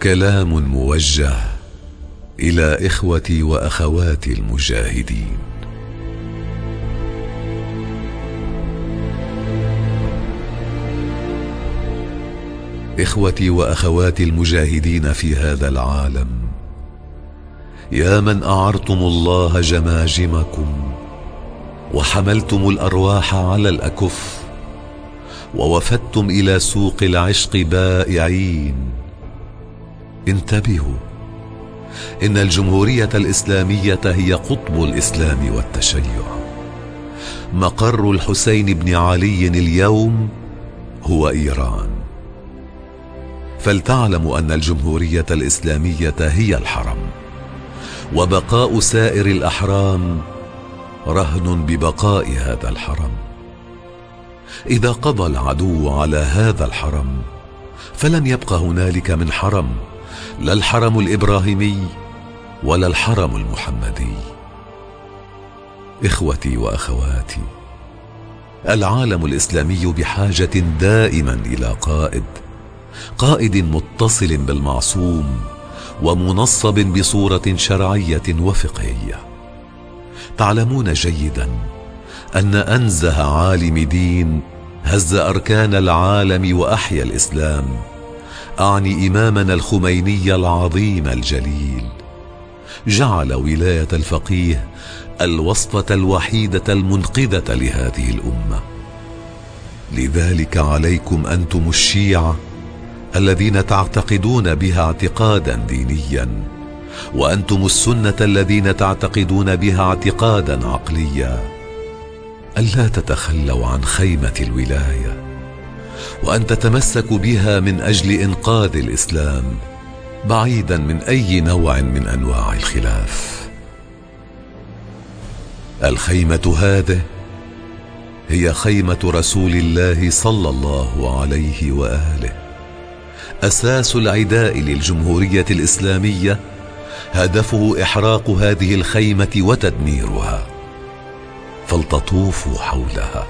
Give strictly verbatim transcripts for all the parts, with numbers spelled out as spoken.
كلام موجه إلى إخوتي وأخواتي المجاهدين. إخوتي وأخواتي المجاهدين في هذا العالم، يا من أعرتم الله جماجمكم وحملتم الأرواح على الأكف ووفدتم إلى سوق العشق بائعين، انتبهوا، إن الجمهورية الإسلامية هي قطب الإسلام والتشيع. مقر الحسين بن علي اليوم هو إيران. فلتعلموا أن الجمهورية الإسلامية هي الحرم، وبقاء سائر الأحرام رهن ببقاء هذا الحرم. إذا قضى العدو على هذا الحرم فلن يبقى هنالك من حرم، لا الحرم الإبراهيمي ولا الحرم المحمدي. إخوتي وأخواتي، العالم الإسلامي بحاجة دائما إلى قائد، قائد متصل بالمعصوم ومنصب بصورة شرعية وفقهية. تعلمون جيدا أن أنزه عالم دين هز أركان العالم وأحيا الإسلام، أعني إمامنا الخميني العظيم الجليل، جعل ولاية الفقيه الوسطة الوحيدة المنقذة لهذه الأمة. لذلك عليكم أنتم الشيعة الذين تعتقدون بها اعتقادا دينيا، وأنتم السنة الذين تعتقدون بها اعتقادا عقليا، ألا تتخلوا عن خيمة الولاية، وأن تتمسكوا بها من أجل إنقاذ الإسلام بعيدا من أي نوع من أنواع الخلاف. الخيمة هذه هي خيمة رسول الله صلى الله عليه وآله، أساس العداء للجمهورية الإسلامية، هدفه إحراق هذه الخيمة وتدميرها، فلتطوفوا حولها.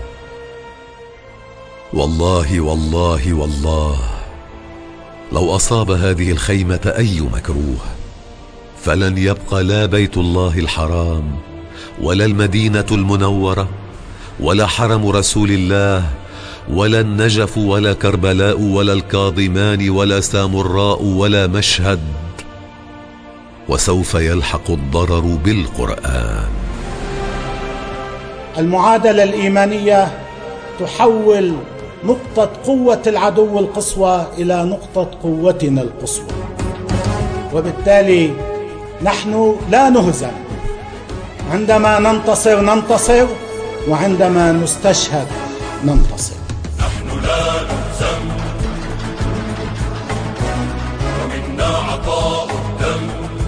والله والله والله لو أصاب هذه الخيمة أي مكروه فلن يبقى لا بيت الله الحرام ولا المدينة المنورة ولا حرم رسول الله ولا النجف ولا كربلاء ولا الكاظمان ولا سامراء ولا مشهد، وسوف يلحق الضرر بالقرآن. المعادلة الإيمانية تحول نقطة قوة العدو القصوى إلى نقطة قوتنا القصوى، وبالتالي نحن لا نهزم. عندما ننتصر ننتصر، وعندما نستشهد ننتصر. نحن لا نهزم، ومنا عطاء الدم،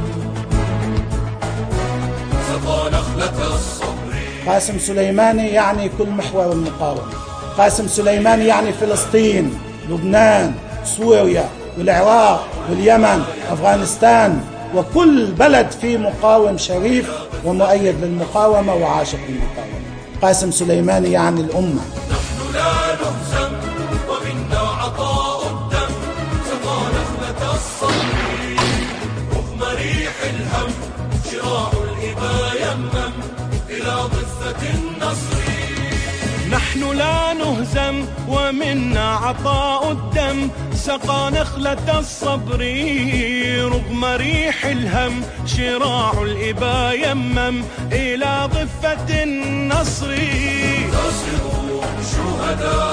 سقى نخلة الصبر. قاسم سليماني يعني كل محور المقاومة. قاسم سليماني يعني فلسطين، لبنان، سوريا والعراق واليمن، أفغانستان، وكل بلد فيه مقاوم شريف ومؤيد للمقاومة وعاشق للمقاومة. قاسم سليماني يعني الأمة. نحن لا نهزم، ومنا عطاء الدم، سقى نخلة الصبر. رغم ريح الهم شراع الإبا يمم إلى ضفة النصر. نحن لا نهزم، ومنا عطاء الدم، سقى نخلة الصبر. رغم ريح الهم شراع الإبا يمم إلى ضفة النصر. انتصروا شهداء